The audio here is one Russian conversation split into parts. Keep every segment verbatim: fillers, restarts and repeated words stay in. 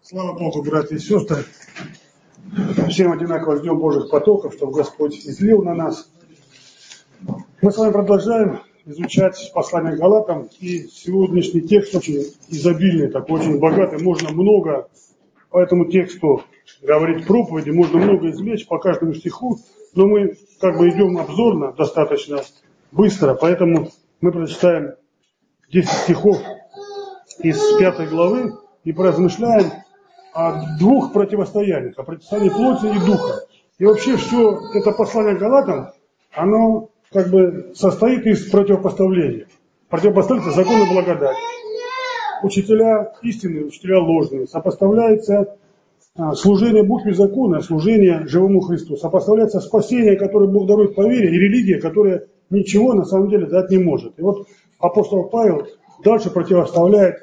Слава Богу, братья и сестры. Всем одинаково ждем Божьих потоков, чтобы Господь излил на нас. Мы с вами продолжаем изучать послание к Галатам. И сегодняшний текст очень изобильный, такой очень богатый. Можно много по этому тексту говорить проповеди, можно много извлечь по каждому стиху. Но мы как бы идем обзорно, достаточно быстро. Поэтому мы прочитаем десять стихов из пятой главы и поразмышляем о двух противостояниях, о противостоянии плоти и духа. И вообще все это послание к Галатам, оно как бы состоит из противопоставления. Противопоставляется закон и благодать. Учителя истинные, учителя ложные. Сопоставляется служение букве закона, служение живому Христу. Сопоставляется спасение, которое Бог дарует по вере, и религия, которая ничего на самом деле дать не может. И вот апостол Павел дальше противоставляет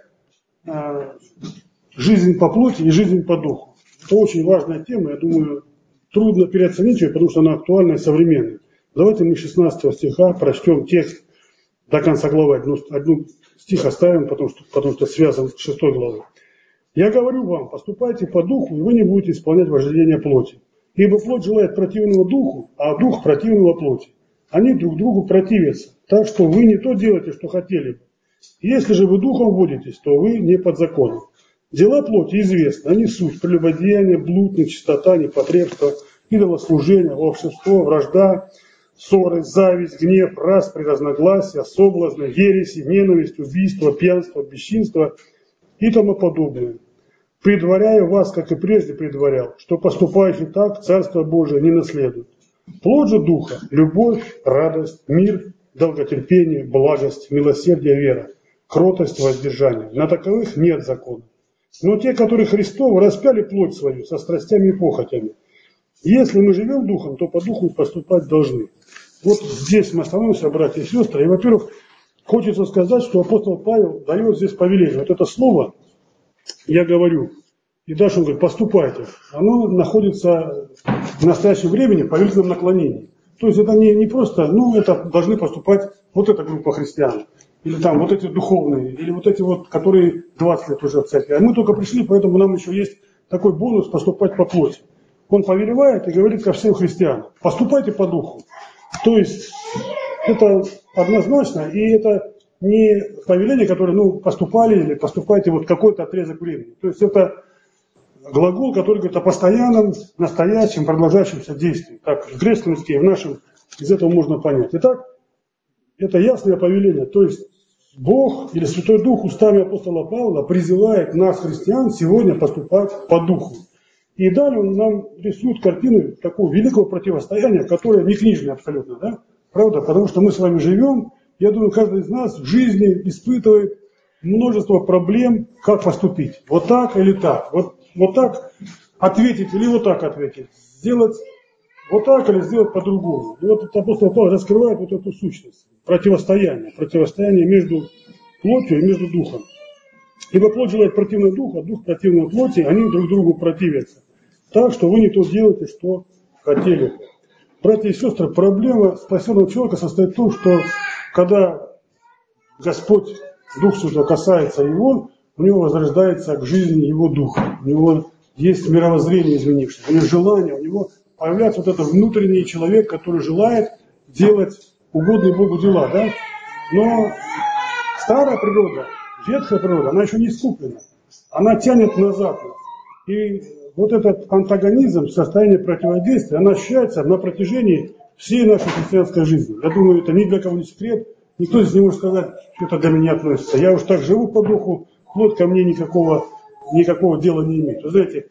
жизнь по плоти и жизнь по духу. Это очень важная тема, я думаю, трудно переоценить ее, потому что она актуальна и современная. Давайте мы шестнадцатого стиха прочтем текст до конца главы. Одну, одну стих оставим, потому что, потому что связан с шестой главой. «Я говорю вам, поступайте по духу, и вы не будете исполнять вожделение плоти. Ибо плоть желает противного духу, а дух противного плоти. Они друг другу противятся, так что вы не то делаете, что хотели бы. Если же вы духом водитесь, то вы не под законом. Дела плоти известны, они суть: прелюбодеяние, блуд, нечистота, непотребство, идолослужение, волшебство, вражда, ссоры, зависть, гнев, распри, разногласия, соблазны, ереси, ненависть, убийство, пьянство, бесчинство и тому подобное. Предваряю вас, как и прежде предварял, что поступающий так Царство Божие не наследует. Плод же духа – любовь, радость, мир, долготерпение, благость, милосердие, вера, кротость, воздержание. На таковых нет закона. Но те, которые Христовы, распяли плоть свою со страстями и похотями. Если мы живем духом, то по духу поступать должны». Вот здесь мы остановимся, братья и сестры. И, во-первых, хочется сказать, что апостол Павел дает здесь повеление. Вот это слово «я говорю», и дальше он говорит «поступайте», оно находится в настоящем времени в повелительном наклонении. То есть это не, не просто, ну, это должны поступать вот эта группа христиан. Или там вот эти духовные, или вот эти вот, которые двадцать лет уже в церкви. А мы только пришли, поэтому нам еще есть такой бонус поступать по плоти. Он повелевает и говорит ко всем христианам: поступайте по духу. То есть это однозначно, и это не повеление, которое, ну, поступали или поступайте вот какой-то отрезок времени. То есть это глагол, который говорит о постоянном, настоящем, продолжающемся действии. Так, в греческом языке, в нашем, из этого можно понять. Итак, это ясное повеление. То есть Бог или Святой Дух устами апостола Павла призывает нас, христиан, сегодня поступать по духу. И далее он нам рисует картину такого великого противостояния, которое не книжное абсолютно, да? Правда? Потому что мы с вами живем, я думаю, каждый из нас в жизни испытывает множество проблем, как поступить. Вот так или так. Вот, вот так ответить или вот так ответить. Сделать вот так или сделать по-другому. И вот апостол Павел раскрывает вот эту сущность. Противостояние. Противостояние между плотью и между духом. Ибо плоть желает противного духа, а дух противного плоти, они друг другу противятся. Так что вы не то делаете, что хотели. Братья и сестры, проблема спасенного человека состоит в том, что когда Господь, Дух Святой, касается его, у него возрождается к жизни его духа. У него есть мировоззрение изменившееся, у него желание, у него появляется вот этот внутренний человек, который желает делать угодные Богу дела. Да? Но старая природа, ветхая природа, она еще не искуплена. Она тянет назад. И вот этот антагонизм, состояние противодействия, она ощущается на протяжении всей нашей христианской жизни. Я думаю, это ни для кого не секрет. Никто здесь не может сказать, что это для меня относится. Я уж так живу по духу, плоть ко мне никакого, никакого дела не имеет. Вы знаете,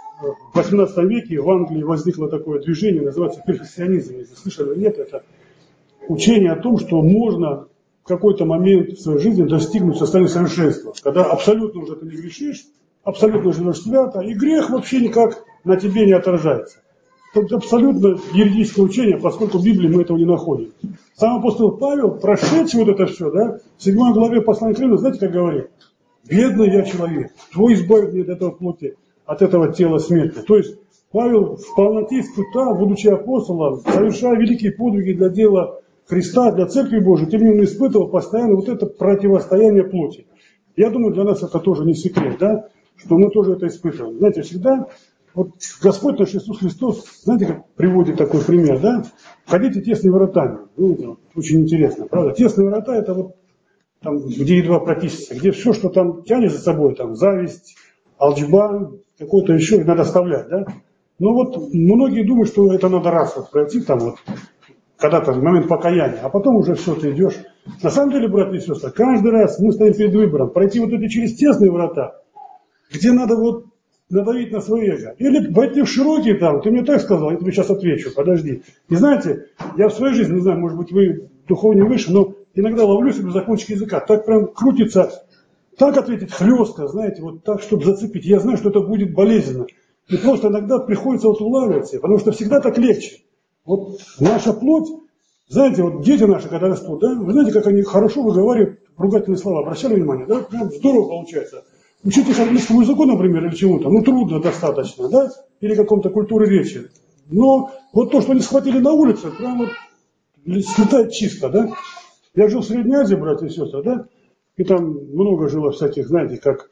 в восемнадцатом веке в Англии возникло такое движение, называется перфекционизм. Если слышали или нет, это учение о том, что можно в какой-то момент в своей жизни достигнуть состояния совершенства. Когда абсолютно уже ты не грешишь, абсолютно живешь свято, и грех вообще никак на тебе не отражается. Это абсолютно юридическое учение, поскольку в Библии мы этого не находим. Сам апостол Павел, прошедший вот это все, да, в седьмой главе послания к Римлянам, знаете, как говорит? «Бедный я человек, твой избавит меня от этого плоти, от этого тела смерти». То есть Павел в полноте испытал, будучи апостолом, совершая великие подвиги для дела Христа, для Церкви Божией, тем не менее испытывал постоянно вот это противостояние плоти. Я думаю, для нас это тоже не секрет, да? что мы тоже это испытываем. Знаете, всегда, вот Господь наш Иисус Христос, знаете, как приводит такой пример, да? Входите тесными воротами. Ну, очень интересно, правда? Тесные ворота – это вот там, где едва протиснешься, где все, что там тянет за собой, там, зависть, алчба, какое-то еще, надо оставлять, да? Но вот многие думают, что это надо раз вот пройти, там вот, когда-то в момент покаяния, а потом уже все, ты идешь. На самом деле, братья и сестры, каждый раз мы стоим перед выбором, пройти вот эти через тесные врата, где надо вот надавить на свое эго. Или войти в широкие там, ты мне так сказал, я тебе сейчас отвечу, подожди. И знаете, я в своей жизни, не знаю, может быть, вы духовнее выше, но иногда ловлю себе за кончик языка, так прям крутится, так ответить хлестко, знаете, вот так, чтобы зацепить. Я знаю, что это будет болезненно. И просто иногда приходится вот улавливать себя, потому что всегда так легче. Вот наша плоть, знаете, вот дети наши, когда растут, да, вы знаете, как они хорошо выговаривают ругательные слова, обращали внимание, да, прям здорово получается. Учитесь английскому языку, например, или чему-то, ну трудно достаточно, да, или каком-то культуре речи. Но вот то, что они схватили на улице, прям вот слетает чисто, да. Я жил в Средней Азии, братья и сестры, да, и там много жило всяких, знаете, как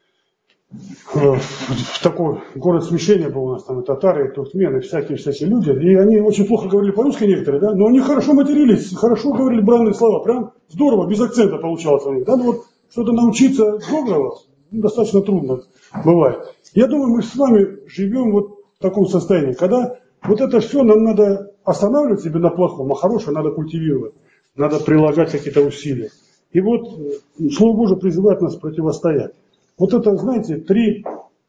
э, такой город смещения был у нас, там и татары, и туркмены, всякие-всякие люди, и они очень плохо говорили по-русски некоторые, да, но они хорошо матерились, хорошо говорили бранные слова, прям здорово, без акцента получалось у них, да, ну вот что-то научиться доброго достаточно трудно бывает. Я думаю, мы с вами живем вот в таком состоянии, когда вот это все нам надо останавливать себе на плохом, а хорошее надо культивировать. Надо прилагать какие-то усилия. И вот Слово Божие призывает нас противостоять. Вот это, знаете, три,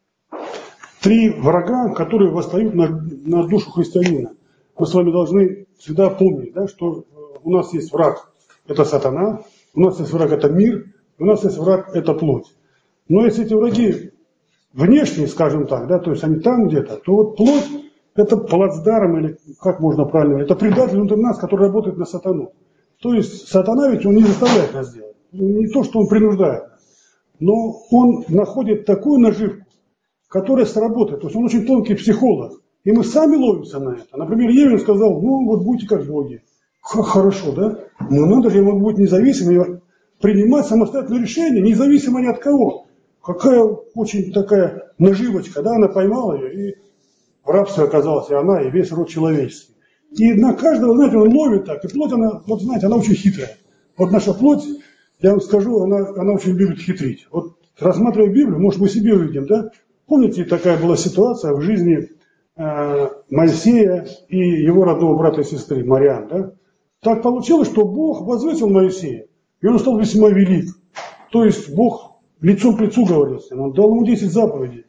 три врага, которые восстают на, на душу христианина. Мы с вами должны всегда помнить, да, что у нас есть враг – это сатана, у нас есть враг – это мир, у нас есть враг – это плоть. Но если эти враги внешние, скажем так, да, то есть они там где-то, то вот плоть – это плацдарм, или как можно правильно, это предатель внутри нас, который работает на сатану. То есть сатана ведь он не заставляет нас делать. Не то, что он принуждает нас. Но он находит такую наживку, которая сработает. То есть он очень тонкий психолог. И мы сами ловимся на это. Например, Евин сказал, ну вот будьте как боги. Хорошо, да? Но надо же ему быть независимым, принимать самостоятельное решение, независимо ни от кого. Какая очень такая наживочка, да? Она поймала ее, и в рабстве оказалась и она, и весь род человеческий. И на каждого, знаете, он ловит так. И плоть, она, вот знаете, она очень хитрая. Вот наша плоть, я вам скажу, она, она очень любит хитрить. Вот рассматривая Библию, может, мы себе увидим, да? Помните, такая была ситуация в жизни э, Моисея и его родного брата и сестры, Мариам, да? Так получилось, что Бог возвысил Моисея, и он стал весьма велик. То есть Бог лицом к лицу говорил с ним, он дал ему десять заповедей.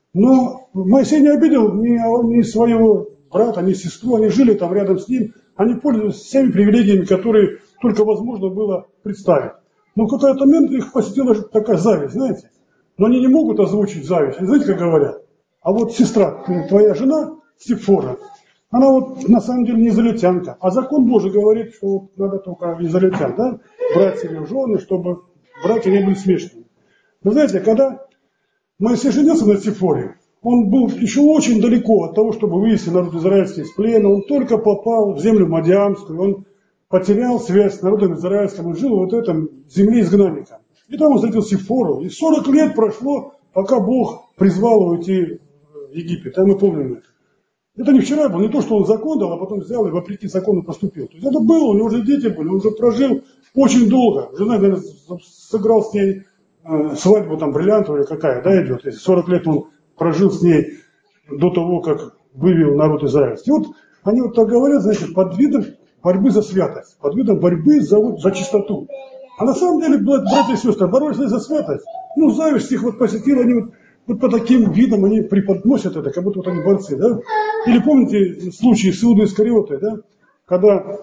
Но Моисей не обидел ни, ни своего брата, ни сестру, они жили там рядом с ним, они пользовались всеми привилегиями, которые только возможно было представить. Но в какой-то момент их посетила такая зависть, знаете. Но они не могут озвучить зависть. Знаете, как говорят? А вот сестра, твоя жена, Сепфора, она вот на самом деле не израильтянка. А закон Божий говорит, что вот надо только израильтян, да, брать себе в жены, чтобы браки не были смешанными. Вы знаете, когда Моисей женился на Сепфоре, он был еще очень далеко от того, чтобы вывести народ израильский из плена. Он только попал в землю Мадиамскую, он потерял связь с народом израильским, он жил в вот этом земле изгнанника. И там он встретил Сепфору. И сорок лет прошло, пока Бог призвал его идти в Египет. А мы помним это. Это не вчера было, не то, что он закон дал, а потом взял и вопреки закону поступил. То есть это было, у него уже дети были, он уже прожил очень долго. Жена, наверное, сыграл с ней э, свадьбу там бриллиантовая какая, да, идет. Если сорок лет он прожил с ней до того, как вывел народ израильский. И вот они вот так говорят, знаете, под видом борьбы за святость, под видом борьбы за, вот, за чистоту. А на самом деле, братья и сестры, боролись за святость. Ну, зависть их вот посетила, они вот, вот по таким видам они преподносят это, как будто вот они борцы, да? Или помните случай с Иудой Искариотой, да? Когда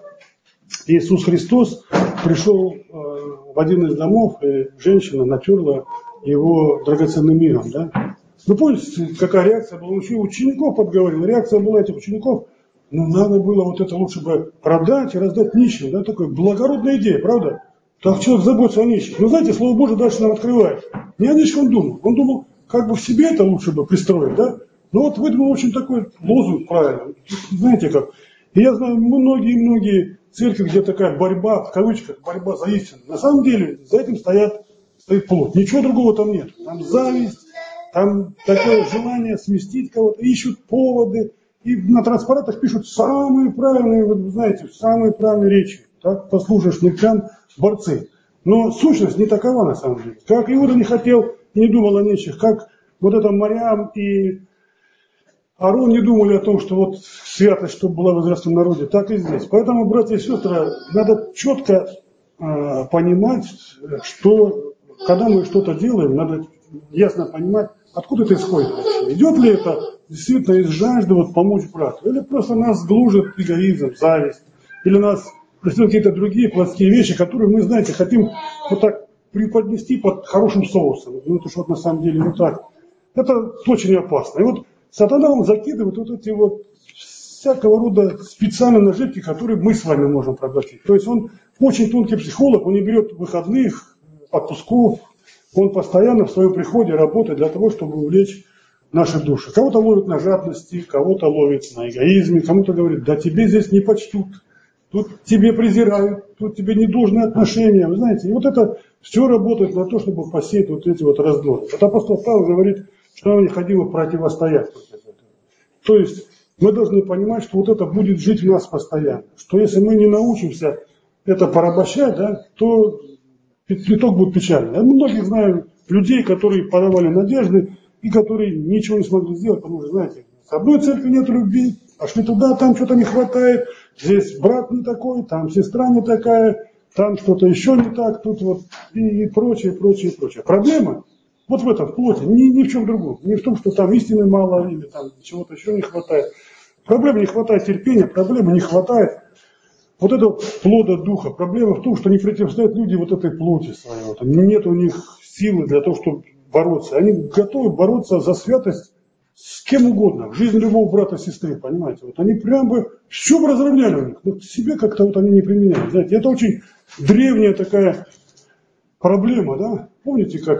Иисус Христос пришел э, в один из домов, и женщина натерла его драгоценным миром, да? Вы помните, какая реакция была? Он еще учеников подговорил. Реакция была этих учеников, ну, надо было вот это лучше бы продать и раздать нищим, да? Такая благородная идея, правда? Так человек заботится о нищих. Но знаете, Слово Божие дальше нам открывает. Не о нищих он думал. Он думал, как бы в себе это лучше бы пристроить, да? Но вот выдумал очень такой лозунг правильно. Знаете как? И я знаю многие-многие церкви, где такая борьба, в кавычках, борьба за истину. На самом деле за этим стоят, стоит плоть. Ничего другого там нет. Там зависть, там такое желание сместить кого-то, ищут поводы, и на транспарантах пишут самые правильные, вы знаете, самые правильные речи. Так послушаешь, ну прям борцы. Но сущность не такова на самом деле. Как Иуда не хотел и не думал о нищих, как вот это Марьям и Аарон не думали о том, что вот святость, чтобы была в израильском народе, так и здесь. Поэтому, братья и сестры, надо четко э, понимать, что когда мы что-то делаем, надо ясно понимать, откуда это исходит вообще. Идет ли это действительно из жажды вот, помочь брату, или просто нас глужит эгоизм, зависть, или нас преследуют какие-то другие плотские вещи, которые мы, знаете, хотим вот так преподнести под хорошим соусом. Ну это же вот на самом деле не так. Это очень опасно. И вот сатана, он закидывает вот эти вот всякого рода специальные наживки, которые мы с вами можем проглотить. То есть он очень тонкий психолог, он не берет выходных, отпусков, он постоянно в своем приходе работает для того, чтобы увлечь наши души. Кого-то ловит на жадности, кого-то ловит на эгоизме, кому-то говорит, да тебе здесь не почтут, тут тебе презирают, тут тебе недолжные отношения. Вы знаете, и вот это все работает на то, чтобы посеять вот эти вот раздоры. Вот апостол Павел говорит, что нам необходимо противостоять против этого. То есть мы должны понимать, что вот это будет жить в нас постоянно. Что если мы не научимся это порабощать, да, то итог будет печальный. Я многих знаю людей, которые подавали надежды и которые ничего не смогли сделать, потому что, знаете, с одной церкви нет любви, пошли туда, там что-то не хватает, здесь брат не такой, там сестра не такая, там что-то еще не так, тут вот и, и прочее, прочее, прочее. Проблема вот в этом, в плоти, ни, ни в чем другом. Не в том, что там истины мало или там чего-то еще не хватает. Проблема не хватает терпения, проблема не хватает вот этого плода духа. Проблема в том, что не противостоят люди вот этой плоти своей. Вот. Нет у них силы для того, чтобы бороться. Они готовы бороться за святость с кем угодно. В жизни любого брата, сестры, понимаете. Вот они прям бы, с чем разровняли у них. Но к себе как-то вот они не применяют. Знаете, это очень древняя такая проблема, да. Помните, как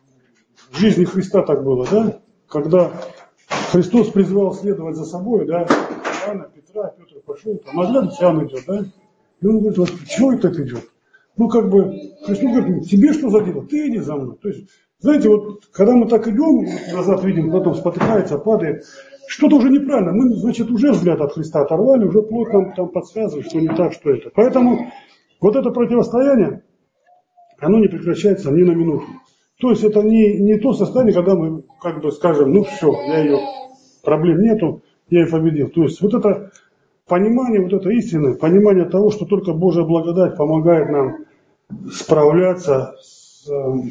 в жизни Христа так было, да? Когда Христос призвал следовать за собой, да, Иоанна, Петра, Петр пошел, там, а глядя, Иоанн идет, да? И он говорит, вот, чего это идет? Ну, как бы, Христос говорит, тебе что за дело? Ты иди за мной. То есть, знаете, вот, когда мы так идем, назад видим, потом спотыкается, падает, что-то уже неправильно. Мы, значит, уже взгляд от Христа оторвали, уже плоть нам там подсказывает, что не так, что это. Поэтому вот это противостояние, оно не прекращается ни на минуту. То есть это не, не то состояние, когда мы как бы скажем, ну все, я ее, проблем нету, я ее победил. То есть вот это понимание, вот это истины, понимание того, что только Божья благодать помогает нам справляться с,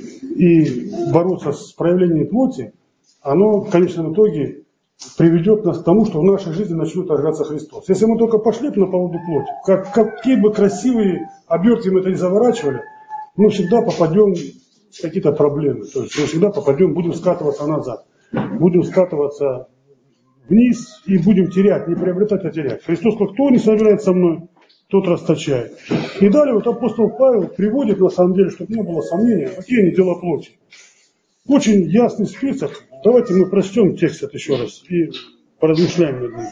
и бороться с проявлением плоти, оно в конечном итоге приведет нас к тому, что в нашей жизни начнет рождаться Христос. Если мы только пошли на поводу плоти, как, какие бы красивые обертки мы это не заворачивали, мы всегда попадем в какие-то проблемы. То есть мы всегда попадем, будем скатываться назад, будем скатываться вниз и будем терять, не приобретать, а терять. Христос сказал, кто не собирает со мной, тот расточает. И далее вот апостол Павел приводит, на самом деле, чтобы не было сомнения, какие они дела плоти. Очень ясный список. Давайте мы прочтем текст этот еще раз и поразмышляем над ним.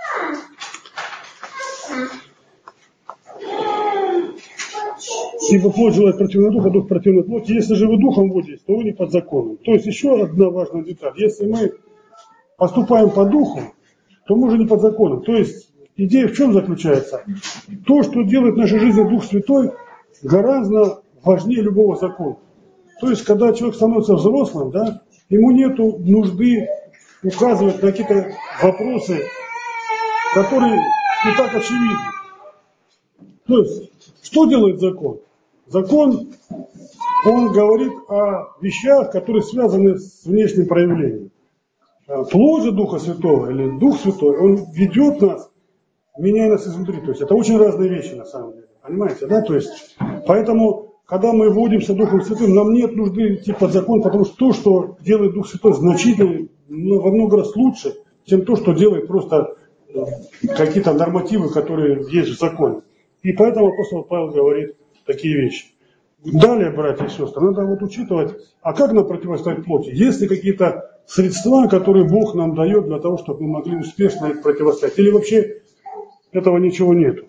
Ибо плоть желает противного духа, дух противной плоти. Если же вы духом водитесь, то вы не под законом. То есть еще одна важная деталь. Если мы поступаем по духу, то мы уже не под законом. То есть идея в чем заключается? То, что делает в нашей жизни Дух Святой, гораздо важнее любого закона. То есть, когда человек становится взрослым, да, ему нет нужды указывать на какие-то вопросы, которые не так очевидны. То есть, что делает закон? Закон, он говорит о вещах, которые связаны с внешним проявлением. Плоть же Духа Святого, или Дух Святой, он ведет нас, меняя нас изнутри. То есть, это очень разные вещи на самом деле. Понимаете, да? То есть, поэтому, когда мы вводимся Духом Святым, нам нет нужды идти под закон, потому что то, что делает Дух Святой, значительно, ну, во много раз лучше, чем то, что делает просто какие-то нормативы, которые есть в законе. И поэтому апостол Павел говорит такие вещи. Далее, братья и сестры, надо вот учитывать, а как нам противостоять плоти? Есть ли какие-то средства, которые Бог нам дает для того, чтобы мы могли успешно их противостоять? Или вообще этого ничего нет?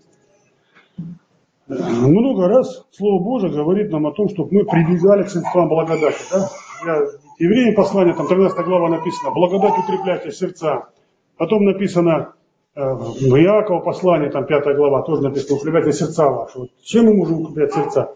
Много раз Слово Божие говорит нам о том, чтобы мы прибегали к средствам благодати. Да? Я Евреям послание, там тринадцатая глава написано, благодать укрепляйте сердца. Потом написано, э, в Иакова послание, там пятая глава, тоже написано, укрепляйте сердца ваши. Вот чем мы можем укреплять сердца?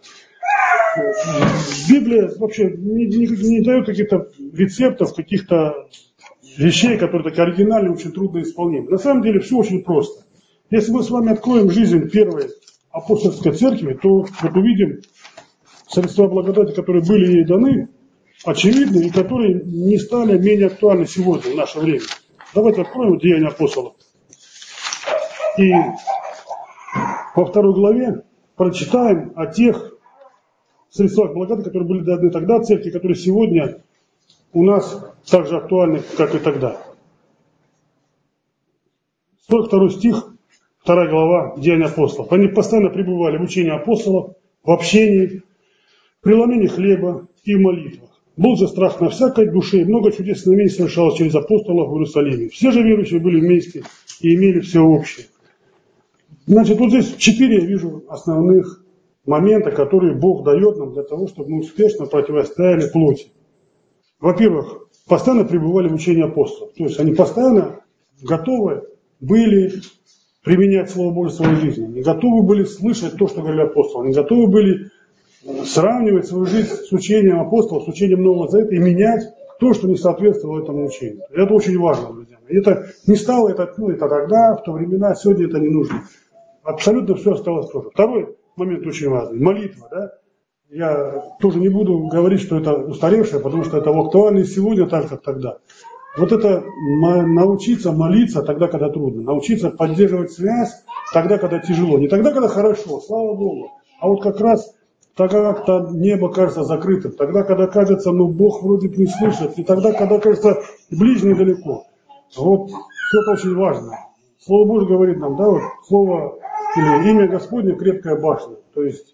Библия вообще не, не, не дает каких-то рецептов, каких-то вещей, которые такие оригинальные, очень трудно исполнимы. На самом деле все очень просто. Если мы с вами откроем жизнь первой апостольской церкви, то вот увидим средства благодати, которые были ей даны, очевидны, и которые не стали менее актуальны сегодня, в наше время. Давайте откроем Деяния апостолов. И во второй главе прочитаем о тех средствах благодати, которые были даны тогда в церкви, которые сегодня у нас так же актуальны, как и тогда. сорок второй стих, вторая глава, Деяния апостолов. Они постоянно пребывали в учении апостолов, в общении, в преломлении хлеба и в молитвах. Был же страх на всякой душе, и много чудес знамений совершалось через апостолов в Иерусалиме. Все же верующие были вместе и имели все общее. Значит, вот здесь четыре я вижу основных момента, которые Бог дает нам для того, чтобы мы успешно противостояли плоти. Во-первых, постоянно пребывали в учении апостолов. То есть они постоянно готовы были применять Слово Божие в своей жизни. Они готовы были слышать то, что говорили апостолы. Они готовы были сравнивать свою жизнь с учением апостолов, с учением Нового Завета и менять то, что не соответствовало этому учению. Это очень важно, друзья. И это не стало, это, ну, это тогда, в то времена, сегодня это не нужно. Абсолютно все осталось тоже. Второй момент очень важный. Молитва, да. Я тоже не буду говорить, что это устаревшее, потому что это актуально сегодня, так как тогда. Вот это научиться молиться тогда, когда трудно. Научиться поддерживать связь тогда, когда тяжело. Не тогда, когда хорошо, слава Богу. А вот как раз тогда, когда небо кажется закрытым. Тогда, когда кажется, ну Бог вроде бы не слышит. И тогда, когда кажется ближний далеко. Вот это очень важно. Слово Божье говорит нам, да, вот слово или имя Господне крепкая башня. То есть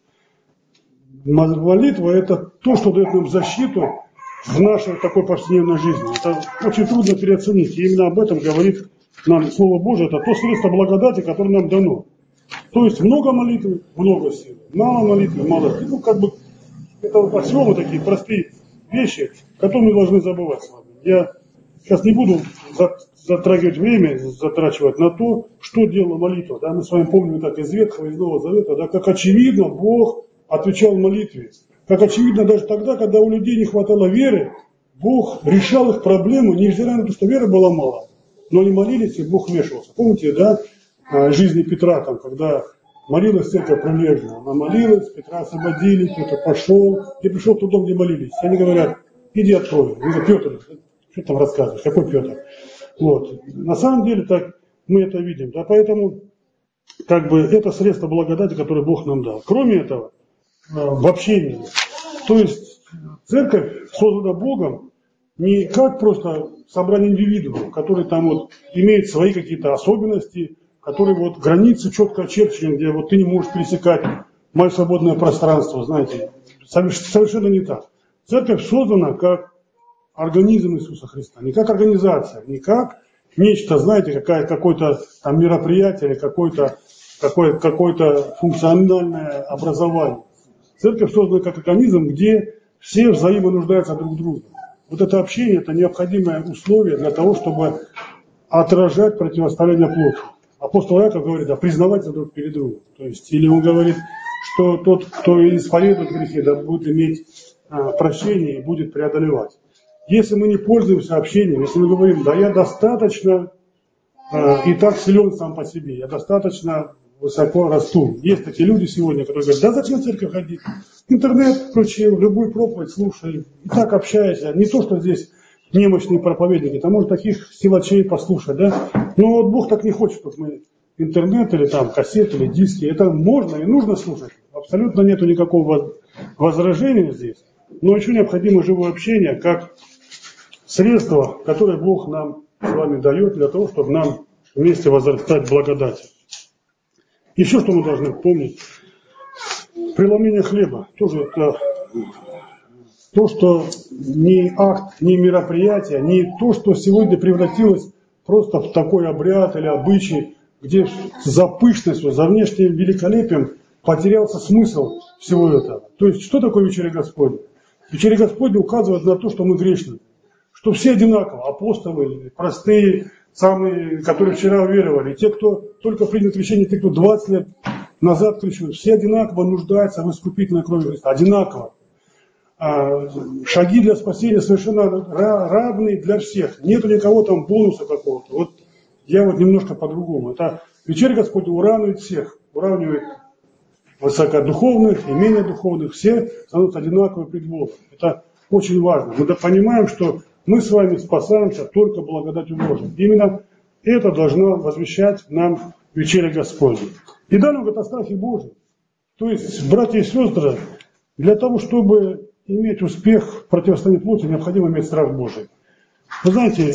молитва это то, что дает нам защиту в нашей такой повседневной жизни. Это очень трудно переоценить. И именно об этом говорит нам Слово Божие. Это то средство благодати, которое нам дано. То есть много молитвы, много сил. Мало молитвы, мало сил. Ну, как бы, это вот аксиомы такие простые вещи, которые мы должны забывать с вами. Я сейчас не буду затрагивать время, затрачивать на то, что делала молитва. Да? Мы с вами помним так из Ветхого, из Нового Завета, да? Как очевидно Бог отвечал в молитве. Как очевидно даже тогда, когда у людей не хватало веры, Бог решал их проблему, невзирая на то, что веры было мало. Но они молились, и Бог вмешивался. Помните, да, жизни Петра, там, когда молилась церковь прилежно. Она молилась, Петра освободили, Петр пошел, и пришел в тот дом, где молились. Они говорят, иди открой. Он говорит, Петр, что там рассказываешь, какой Петр? Вот. На самом деле так мы это видим. Да, поэтому как бы это средство благодати, которое Бог нам дал. Кроме этого, в общении. То есть церковь создана Богом не как просто собрание индивидуумов, которые там вот имеют свои какие-то особенности, которые вот границы четко очерчены, где вот ты не можешь пересекать мое свободное пространство, знаете. Совершенно не так. Церковь создана как организм Иисуса Христа, не как организация, не как нечто, знаете, какая, какое-то там мероприятие или какое-то какое, какое-то функциональное образование. Церковь создана как организм, где все взаимонуждаются друг в друге. Вот это общение – это необходимое условие для того, чтобы отражать противостояние плоти. Апостол Иаков говорит, да, признаваться друг перед другом. То есть, или он говорит, что тот, кто исповедует грехи, да, будет иметь а, прощение и будет преодолевать. Если мы не пользуемся общением, если мы говорим, да, я достаточно а, и так силен сам по себе, я достаточно высоко расту. Есть такие люди сегодня, которые говорят, да зачем в церковь ходить? Интернет включил, любую проповедь слушай, и так общайся. Не то, что здесь немощные проповедники, там можно таких силачей послушать, да? Но вот Бог так не хочет, чтобы мы интернет или там кассеты или диски, это можно и нужно слушать. Абсолютно нету никакого возражения здесь. Но еще необходимо живое общение как средство, которое Бог нам с вами дает для того, чтобы нам вместе возрастать в благодати. Еще что мы должны помнить. Преломление хлеба. Тоже это то, что не акт, не мероприятие, не то, что сегодня превратилось просто в такой обряд или обычай, где за пышностью, за внешним великолепием потерялся смысл всего этого. То есть, что такое вечеря Господня? Вечеря Господня указывает на то, что мы грешны. что все одинаково, апостолы, простые, самые, которые вчера уверовали, те, кто только принял крещение, те, кто двадцать лет назад крещен, все одинаково нуждаются в искупительной крови Христа, одинаково. А шаги для спасения совершенно равны для всех. Нету никого там бонуса какого-то. Вот я вот немножко по-другому. Это вечеря Господь уравнивает всех, уравнивает высокодуховных и менее духовных, все становятся одинаковые пред Богом. Это очень важно. Мы понимаем, что мы с вами спасаемся только благодатью Божией. Именно это должно возвещать нам вечеря Господня. И далее он говорит о страхе Божьем. То есть, братья и сестры, для того, чтобы иметь успех в противостоянии плоти, необходимо иметь страх Божий. Вы знаете,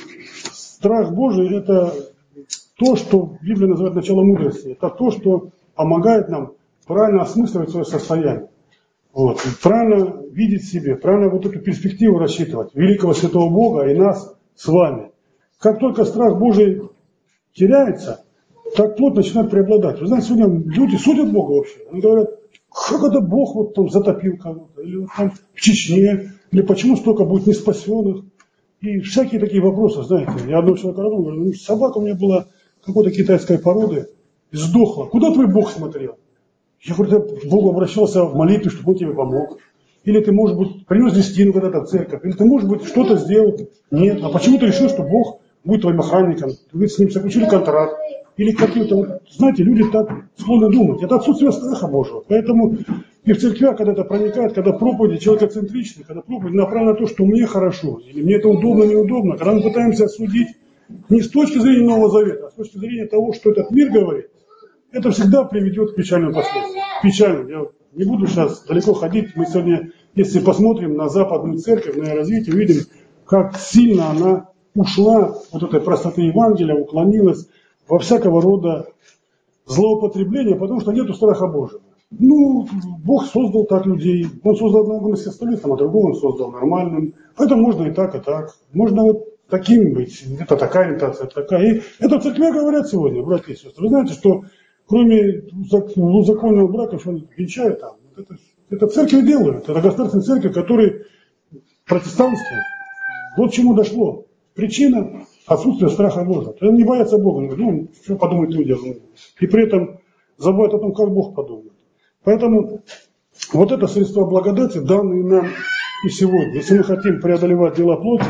страх Божий – это то, что Библия называет началом мудрости. Это то, что помогает нам правильно осмысливать свое состояние. Вот. Правильно видеть себе, правильно вот эту перспективу рассчитывать. Великого Святого Бога и нас с вами. Как только страх Божий теряется, так плоть начинает преобладать. Вы знаете, сегодня люди судят Бога вообще. Они говорят, как это Бог вот там затопил кого-то, или вот там в Чечне, или почему столько будет неспасенных. И всякие такие вопросы, знаете. Я одного человека родил, говорю, ну, собака у меня была какой-то китайской породы, и сдохла. Куда твой Бог смотрел? Я говорю, ты к Богу обращался в молитве, чтобы Он тебе помог. Или ты, может быть, принес десятину когда-то в церковь. Или ты, может быть, что-то сделал. Нет. А почему ты решил, что Бог будет твоим охранником? Вы с ним заключили контракт. Или каким-то, вот, знаете, люди так склонны думать. Это отсутствие страха Божьего. Поэтому и в церквях, когда это проникает, когда проповеди человекоцентричны, когда проповедь направлена на то, что мне хорошо, или мне это удобно, неудобно, когда мы пытаемся осудить не с точки зрения Нового Завета, а с точки зрения того, что этот мир говорит, это всегда приведет к печальным последствиям. Печальным. Я не буду сейчас далеко ходить. Мы сегодня, если посмотрим на западную церковь, на ее развитие, увидим, как сильно она ушла от этой простоты Евангелия, уклонилась во всякого рода злоупотребления, потому что нету страха Божьего. Ну, Бог создал так людей. Он создал одного естестволицем, а другого Он создал нормальным. Поэтому можно и так, и так. Можно вот таким быть. Это такая ориентация, такая. И это в церкви говорят сегодня, братья и сестры. Вы знаете, что кроме законного брака, что они венчают там, это, это церкви делают. Это государственные церкви, которые протестантские. Вот к чему дошло. Причина отсутствия страха Божьего. Они не боятся Бога. Они говорят, ну, что подумают люди. И при этом забывают о том, как Бог подумает. Поэтому вот это средство благодати, данные нам и сегодня. Если мы хотим преодолевать дела плоти,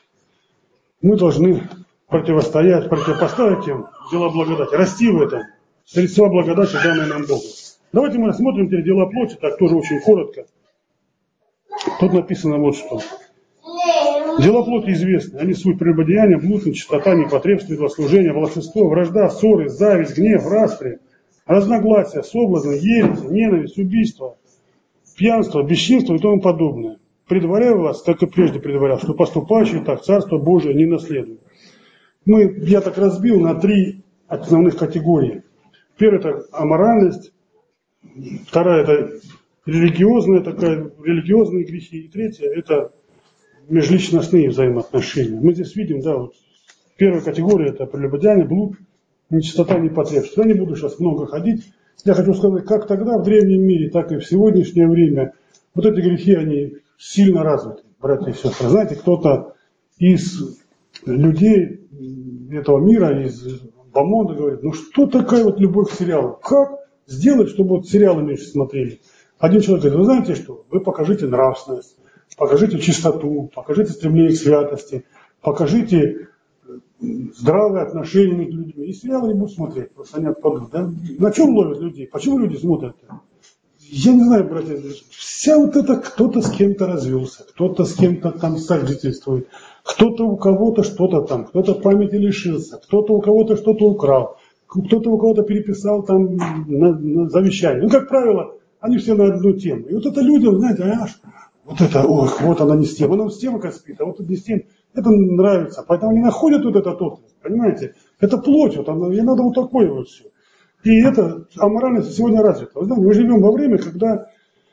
мы должны противостоять, противопоставить им дела благодати, расти в этом. Средства благодати, данные нам Богом. Давайте мы рассмотрим теперь дела плоти, так тоже очень коротко. Тут написано вот что. Дела плоти известны. Они суть прелюбодеяния, блуд, нечистота, непотребство, идолослужение, волшебство, вражда, ссоры, зависть, гнев, распри, разногласия, соблазны, ересь, ненависть, убийство, пьянство, бесчинство и тому подобное. Предваряю вас, как и прежде предварял, что поступающие так Царство Божие не наследуют. Мы, я так разбил на три основных категории. Первая – это аморальность, вторая – это религиозная такая, религиозные грехи, и третья – это межличностные взаимоотношения. Мы здесь видим, да, вот первая категория – это прелюбодеяние, блуд, нечистота, непотребство. Я не буду сейчас много ходить. Я хочу сказать, как тогда в древнем мире, так и в сегодняшнее время вот эти грехи, они сильно развиты, братья и сестры. Знаете, кто-то из людей этого мира, из Бамонда говорит, ну что такая вот любовь к сериалу? Как сделать, чтобы вот сериалы меньше смотрели? Один человек говорит, вы знаете что? Вы покажите нравственность, покажите чистоту, покажите стремление к святости, покажите здравые отношения между людьми. И сериалы не будут смотреть, просто они отпадут. Да? На чем ловят людей? Почему люди смотрят? Я не знаю, братья, вся вот это кто-то с кем-то развелся, кто-то с кем-то там сожительствует, кто-то у кого-то что-то там, кто-то памяти лишился, кто-то у кого-то что-то украл, кто-то у кого-то переписал там на, на завещание. Ну, как правило, они все на одну тему. И вот это людям, знаете, аж, вот это, ох, вот она не с тем, она с тем как спит, а вот это не с тем. Это нравится. Поэтому они находят вот этот отклик, понимаете? Это плоть, вот она, ей надо вот такое вот все. И это аморальность сегодня развита. Вы знаете, мы живем во время, когда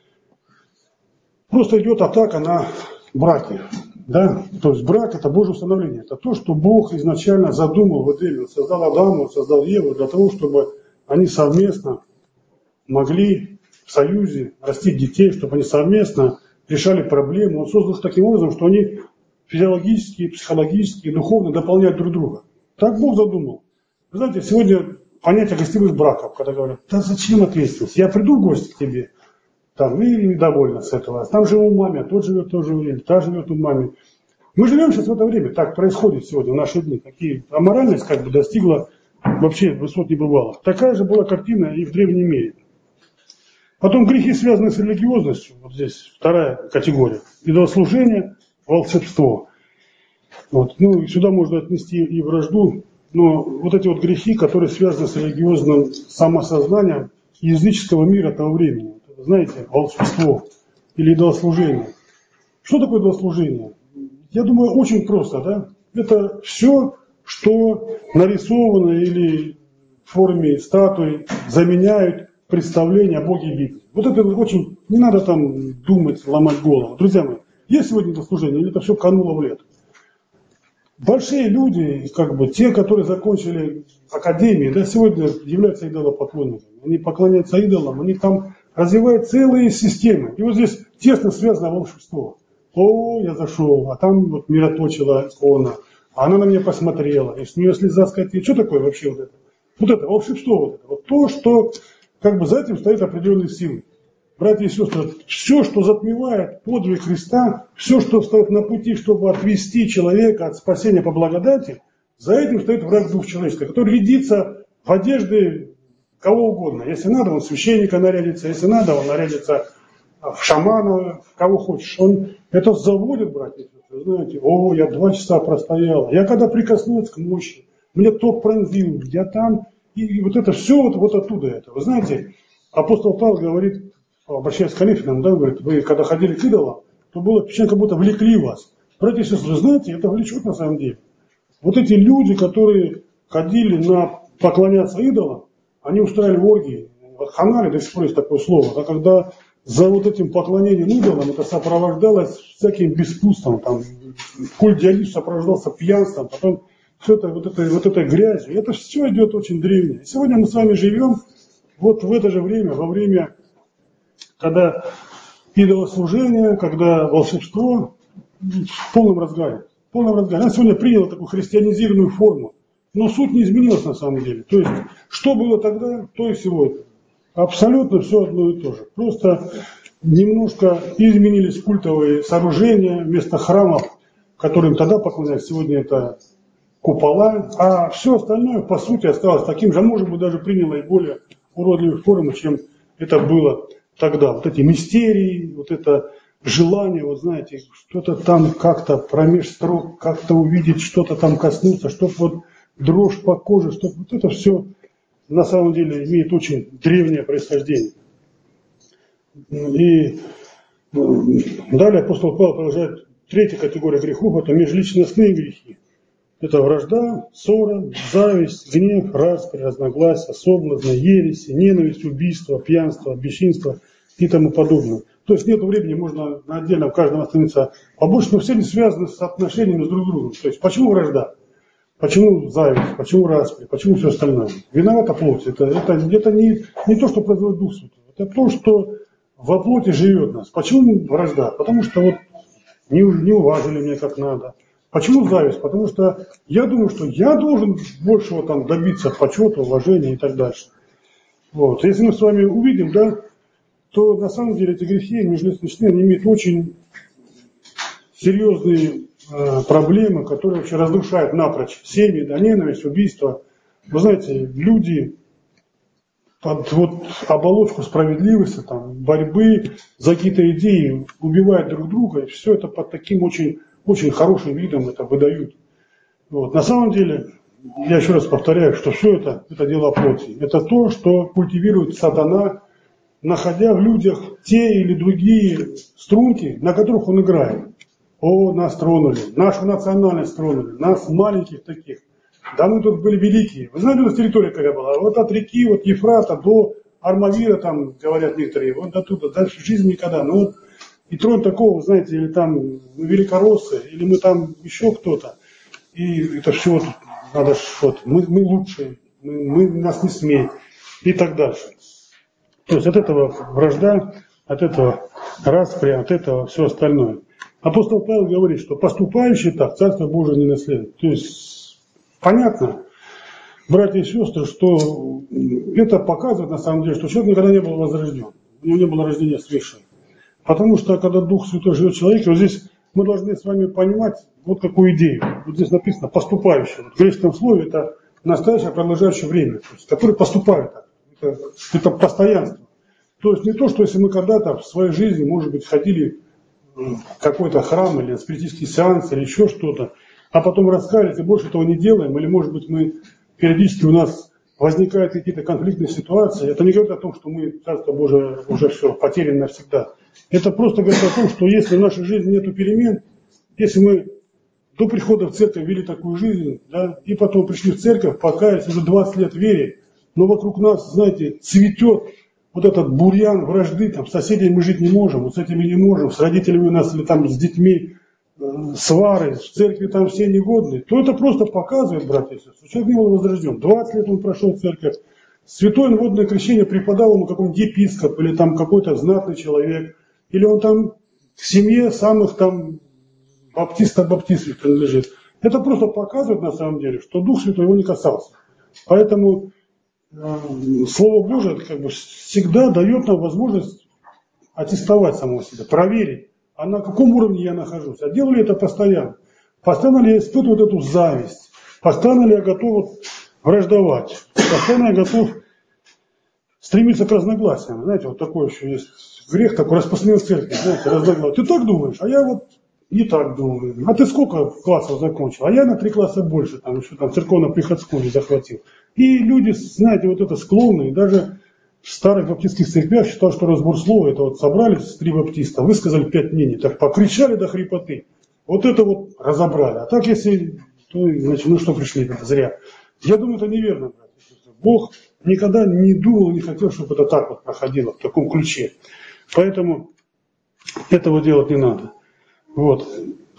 просто идет атака на браки. Да? То есть брак – это Божье установление. Это то, что Бог изначально задумал в Эдеме. Он создал Адама, он создал Еву для того, чтобы они совместно могли в союзе растить детей, чтобы они совместно решали проблемы. Он создал их таким образом, что они физиологически, психологически, духовно дополняют друг друга. Так Бог задумал. Вы знаете, сегодня понятие гостевых браков, когда говорят, да зачем ответственность? Я приду в гости к тебе, там, и довольна с этого. Там живу у мамы, тот живет тоже у мамы, та живет у мамы. Мы живем сейчас в это время, так происходит сегодня, в наши дни. Такие, аморальность как бы достигла вообще высот небывалых. Такая же была картина и в древнем мире. Потом грехи, связанные с религиозностью, вот здесь вторая категория. Идолослужение, волшебство. Вот. Ну, и сюда можно отнести и вражду, но вот эти вот грехи, которые связаны с религиозным самосознанием языческого мира того времени. Знаете, волшебство или идолослужение. Что такое идолослужение? Я думаю, очень просто, да? Это все, что нарисовано или в форме статуи заменяют представление о Боге Библии. Вот это очень, не надо там думать, ломать голову. Друзья мои, есть сегодня идолослужение или это все кануло в лето? Большие люди, как бы те, которые закончили академии, да, сегодня являются идолопоклонниками. Они поклоняются идолам, они там развивают целые системы. И вот здесь тесно связано волшебство. О, я зашел, а там вот мироточила икона, а она на меня посмотрела, и с нее слеза скатилась. Что такое вообще вот это? Вот это, волшебство вот это. Вот то, что как бы за этим стоит определенные силы. Братья и сестры, все, что затмевает подвиг Христа, все, что стоит на пути, чтобы отвести человека от спасения по благодати, за этим стоит враг дух человеческий, который рядится в одежды кого угодно. Если надо, он священника нарядится, если надо, он нарядится в шамана, в кого хочешь. Он это заводит, братья и сестры. Знаете, о, я два часа простоял. Я когда прикоснулся к мощи, мне ток пронзил, я там, и вот это все вот, вот оттуда это. Вы знаете, апостол Павел говорит, обращаясь к Коринфянам, да, говорит, вы когда ходили к идолам, то было впечатление, как будто влекли вас. Братья и сестры, знаете, это влечет на самом деле. Вот эти люди, которые ходили на поклоняться идолам, они устраивали оргии. В Ханаре до сих пор есть такое слово, да, когда за вот этим поклонением идолам это сопровождалось всяким беспутством, там, культ Диониса сопровождался пьянством, потом все это, вот, это, вот этой грязью. Это все идет очень древнее. И сегодня мы с вами живем вот в это же время, во время, когда идолослужение, когда волшебство в полном разгаре. В полном разгаре. Она сегодня приняла такую христианизированную форму. Но суть не изменилась на самом деле. То есть, что было тогда, то и сегодня. Абсолютно все одно и то же. Просто немножко изменились культовые сооружения вместо храмов, которым тогда поклонялись. Сегодня это купола. А все остальное, по сути, осталось таким же. А может быть, даже приняло и более уродливые формы, чем это было тогда. Вот эти мистерии, вот это желание, вот знаете, что-то там как-то промеж строк, как-то увидеть, что-то там коснуться, чтобы вот дрожь по коже, чтобы вот это все на самом деле имеет очень древнее происхождение. И далее апостол Павел продолжает, третья категория грехов – это межличностные грехи. Это вражда, ссора, зависть, гнев, распри, разногласия, соблазны, ереси, ненависть, убийство, пьянство, бесчинство и тому подобное. То есть нет времени, можно отдельно в каждом остановиться побольше, но все они связаны с отношениями с друг другом. То есть почему вражда? Почему зависть? Почему распри? Почему все остальное? Виновата плоть. Это, это, это не, не то, что производит Дух Святой. Это то, что во плоти живет нас. Почему вражда? Потому что вот не, не уважили меня как надо. Почему зависть? Потому что я думаю, что я должен большего там добиться почета, уважения и так дальше. Вот. Если мы с вами увидим, да, то на самом деле эти грехи межличностные, они имеют очень серьезные э, проблемы, которые вообще разрушают напрочь семьи, да, ненависть, убийство. Вы знаете, люди под вот оболочку справедливости, там, борьбы за какие-то идеи убивают друг друга, и все это под таким очень, очень хорошим видом это выдают. Вот. На самом деле, я еще раз повторяю, что все это, это дело плоти. Это то, что культивирует сатана, находя в людях те или другие струнки, на которых он играет. О, нас тронули, нашу национальность тронули, нас маленьких таких. Да мы тут были великие. Вы знаете, у нас территория какая была? Вот от реки, вот Ефрата до Армавира, там, говорят некоторые, вот оттуда, дальше жизнь никогда. Ну вот, и трон такого, знаете, или там мы великороссы, или мы там еще кто-то. И это все вот, надо вот, мы, мы лучшие, мы, мы нас не смеем, и так дальше. То есть от этого вражда, от этого распри, от этого все остальное. Апостол Павел говорит, что поступающий так Царство Божие не наследует. То есть понятно, братья и сестры, что это показывает на самом деле, что человек никогда не был возрожден. У него не было рождения свыше. Потому что когда Дух Святой живет в человеке, вот здесь мы должны с вами понимать вот какую идею. Вот здесь написано поступающий. Вот в греческом слове это настоящее продолжающее время, то есть, который поступает так. Это, это постоянство. То есть не то, что если мы когда-то в своей жизни, может быть, ходили в какой-то храм или спиритический сеанс или еще что-то, а потом раскаялись и больше этого не делаем, или, может быть, мы периодически у нас возникают какие-то конфликтные ситуации, это не говорит о том, что мы, Царство Божие, уже все, потеряно навсегда. Это просто говорит о том, что если в нашей жизни нет перемен, если мы до прихода в церковь вели такую жизнь, да, и потом пришли в церковь, покаялись, уже двадцать лет вере, но вокруг нас, знаете, цветет вот этот бурьян вражды, там, с соседями мы жить не можем, вот с этими не можем, с родителями у нас или там с детьми э, свары, в церкви там все негодные, то это просто показывает, братья и сестры, что человек не был возрожден. двадцать лет он прошел в церковь, святое водное крещение преподал ему какой-нибудь епископ или там какой-то знатный человек, или он там в семье самых там баптистов-баптистов принадлежит. Это просто показывает на самом деле, что Дух Святой его не касался. Поэтому э, Слово Божие как бы всегда дает нам возможность аттестовать самого себя, проверить, а на каком уровне я нахожусь. А делаю ли это постоянно? Постоянно ли я испытываю вот эту зависть? Постоянно ли я готов враждовать? Постоянно я готов стремиться к разногласиям? Знаете, вот такой еще есть грех, такой распространен в церкви. Знаете, разногласия. Ты так думаешь, а я вот не так думаю. А ты сколько классов закончил? А я на три класса больше, там еще там церковно-приходскую захватил. И люди, знаете, вот это склонные, даже в старых баптистских церквях считал, что разбор слова, это вот собрались три баптиста, высказали пять мнений, так покричали до хрипоты. Вот это вот разобрали. А так если, то, значит, ну что пришли, это зря. Я думаю, это неверно, братья. Бог никогда не думал, не хотел, чтобы это так вот проходило, в таком ключе. Поэтому этого делать не надо. Вот.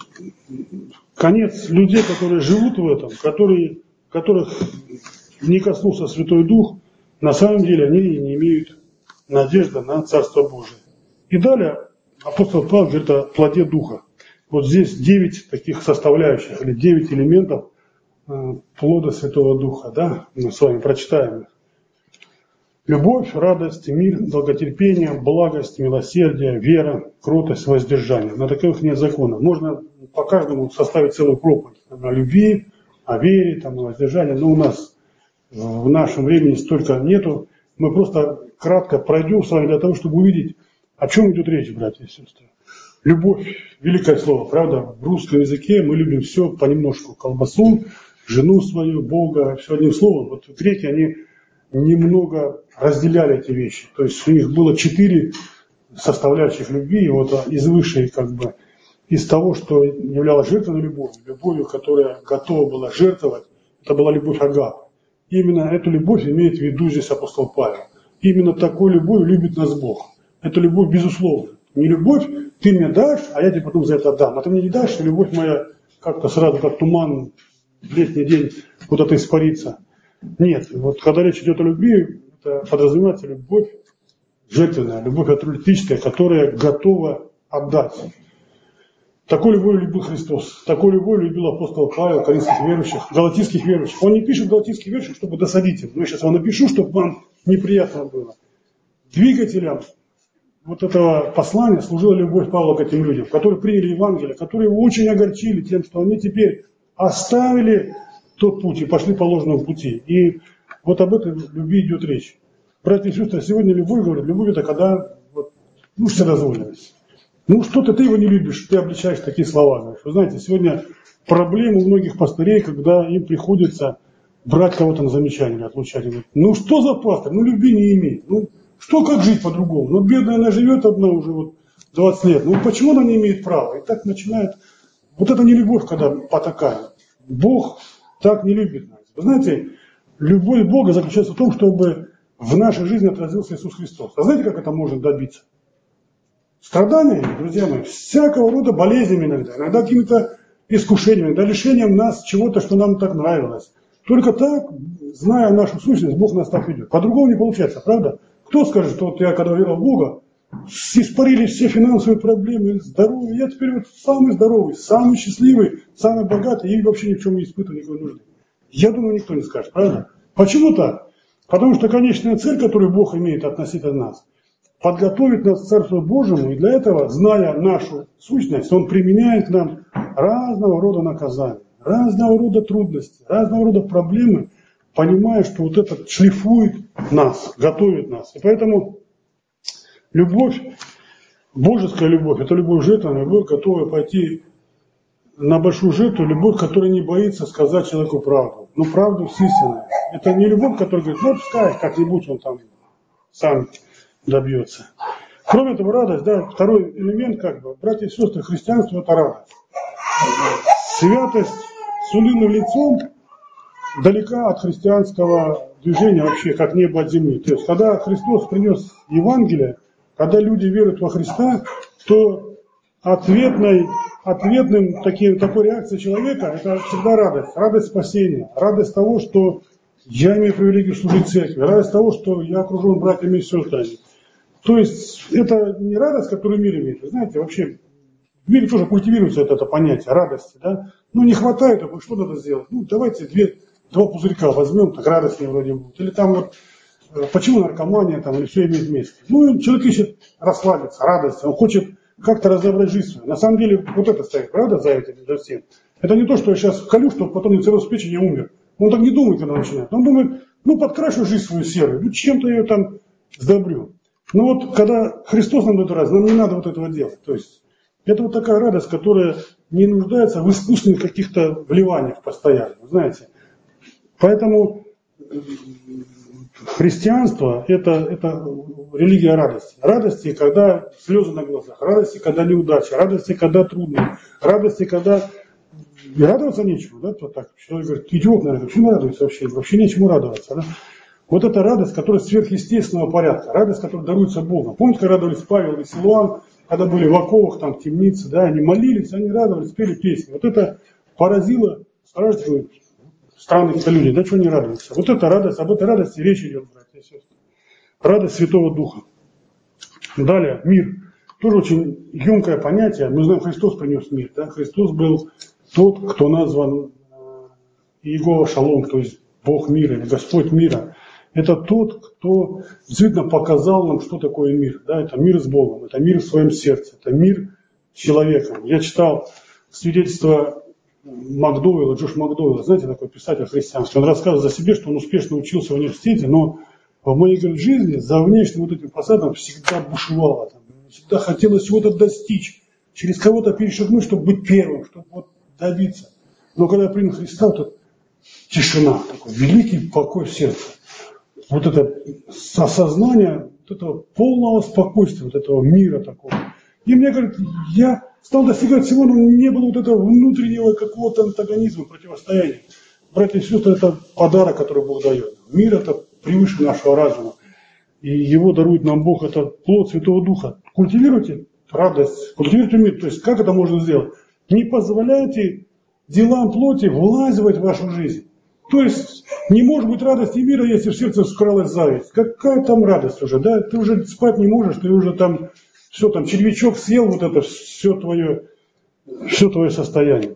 Конец людей, которые живут в этом, которые, которых не коснулся Святой Дух, на самом деле они не имеют надежды на Царство Божие. И далее апостол Павел говорит о плоде Духа. Вот здесь девять таких составляющих, или девять элементов плода Святого Духа. Да? Мы с вами прочитаем их. Любовь, радость, мир, долготерпение, благость, милосердие, вера, кротость, воздержание. На таких нет закона. Можно по каждому составить целую проповедь о любви, о вере, там, о воздержании. Но у нас в нашем времени столько нету. Мы просто кратко пройдем с вами для того, чтобы увидеть, о чем идет речь, братья и сестры. Любовь – великое слово, правда? В русском языке мы любим все понемножку. Колбасу, жену свою, Бога, все одним словом. Вот греки, они немного разделяли эти вещи. То есть у них было четыре составляющих любви. И вот из высшей, как бы, из того, что являлось жертвенной любовью, любовью, которая готова была жертвовать, это была любовь Агапы. Именно эту любовь имеет в виду здесь апостол Павел. Именно такой любовью любит нас Бог. Это любовь безусловная. Не любовь, ты мне дашь, а я тебе потом за это отдам. А ты мне не дашь, и любовь моя как-то сразу, как туман, в летний день куда-то испарится. Нет, вот когда речь идет о любви, это подразумевается любовь жертвенная, любовь альтруистическая, которая готова отдать. Такой любовью любил Христос, такой любовью любил апостол Павел, коринфских верующих, галатийских верующих. Он не пишет галатийских верующих, чтобы досадить им. Но я сейчас вам напишу, чтобы вам неприятно было. Двигателем вот этого послания служила любовь Павла к этим людям, которые приняли Евангелие, которые его очень огорчили тем, что они теперь оставили тот путь и пошли по ложному пути. И вот об этой любви идет речь. Братья и сестры, сегодня любовь, говорят, любовь это когда вот, ну, вседозволенность. Ну, что-то ты его не любишь, ты обличаешь такие слова. Говоришь. Вы знаете, сегодня проблема у многих пастырей, когда им приходится брать кого-то на замечание или отлучать. Говорят, ну, что за пастор? Ну, любви не имеет. Ну, что, как жить по-другому? Ну, бедная она живет одна уже вот двадцать лет. Ну, почему она не имеет права? И так начинает... Вот это не любовь, когда потакает. Бог так не любит нас. Вы знаете, любовь Бога заключается в том, чтобы в нашей жизни отразился Иисус Христос. А знаете, как это можно добиться? Страданиями, друзья мои, всякого рода болезнями иногда, иногда какими-то искушениями, иногда лишением нас чего-то, что нам так нравилось. Только так, зная нашу сущность, Бог нас так ведет. По-другому не получается, правда? Кто скажет, что вот я когда верил в Бога, испарились все финансовые проблемы, здоровье. Я теперь вот самый здоровый, самый счастливый, самый богатый и вообще ни в чем не испытываю никакой нужды. Я думаю, никто не скажет, правда? Почему так? Потому что конечная цель, которую Бог имеет относительно нас, подготовить нас к Царству Божьему, и для этого, зная нашу сущность, Он применяет нам разного рода наказания, разного рода трудности, разного рода проблемы, понимая, что вот это шлифует нас, готовит нас. И поэтому любовь, божеская любовь, это любовь жертвенная, любовь, готовая пойти на большую жертву, любовь, которая не боится сказать человеку правду. Ну, правду с истиной. Это не любовь, которая говорит, ну, пускай как-нибудь он там сам добьется. Кроме этого, радость, да, второй элемент, как бы, братья и сестры, христианство – это радость. Святость с унылым лицом далека от христианского движения вообще, как небо от земли. То есть, когда Христос принес Евангелие, когда люди веруют во Христа, то ответной, ответным таким, такой реакцией человека – это всегда радость. Радость спасения, радость того, что я имею привилегию служить церкви, радость того, что я окружен братьями и сестрами. То есть это не радость, которую мир имеет. Вы знаете, вообще в мире тоже культивируется это, это понятие радости. Да? Ну не хватает, а что надо сделать? Ну давайте две, два пузырька возьмем, так радостнее вроде будет. Или там вот, почему наркомания там, или все имеет место? Ну человек ищет расслабиться, радость, он хочет как-то разобрать жизнь свою. На самом деле вот это стоит, правда, за этим, за всем. Это не то, что я сейчас вколю, чтобы потом не цирроз печени не умер. Он так не думает, когда начинает. Он думает, ну подкрашу жизнь свою серую, ну чем-то я ее там сдобрю. Но вот когда Христос нам дает радость, нам не надо вот этого делать. То есть это вот такая радость, которая не нуждается в искусственных каких-то вливаниях постоянно, знаете. Поэтому христианство это, это религия радости. Радости, когда слезы на глазах, радости, когда неудача, радости, когда трудно, радости, когда и радоваться нечему. Да? Вот так. Человек говорит, идиот, наверное, почему радуется вообще? Вообще нечему радоваться. Да? Вот это радость, которая сверхъестественного порядка, радость, которая даруется Богом. Помните, как радовались Павел и Силуан, когда были в оковах, там, в темнице, да, они молились, они радовались, пели песни. Вот это поразило страждущих странных людей, да, чего не радуются. Вот это радость, об этой радости речь идет, братья и сестры. Радость Святого Духа. Далее, мир. Тоже очень емкое понятие. Мы знаем, Христос принес мир. Да? Христос был тот, кто назван Иегова Шалом, то есть Бог мира или Господь мира. Это тот, кто действительно показал нам, что такое мир. Да? Это мир с Богом, это мир в своем сердце, это мир с человеком. Я читал свидетельство Макдоуэлла, Джош Макдоуэлла, знаете, такой писатель христианский. Он рассказывает о себе, что он успешно учился в университете, но в моей говорит, жизни за внешним вот этим фасадом всегда бушевало. Там, всегда хотелось чего-то достичь, через кого-то перешагнуть, чтобы быть первым, чтобы вот добиться. Но когда я принял Христа, вот эта тишина, такой великий покой в сердце. Вот это осознание вот этого полного спокойствия, вот этого мира такого. И мне говорит, я стал достигать всего, но не было вот этого внутреннего какого-то антагонизма, противостояния. Братья и сестры, это подарок, который Бог дает. Мир это превыше нашего разума. И его дарует нам Бог, это плод Святого Духа. Культивируйте радость, культивируйте мир. То есть как это можно сделать? Не позволяйте делам плоти влазывать в вашу жизнь. То есть не может быть радости мира, если в сердце скралась зависть. Какая там радость уже, да? Ты уже спать не можешь, ты уже там, все там, червячок съел вот это, все твое, все твое состояние.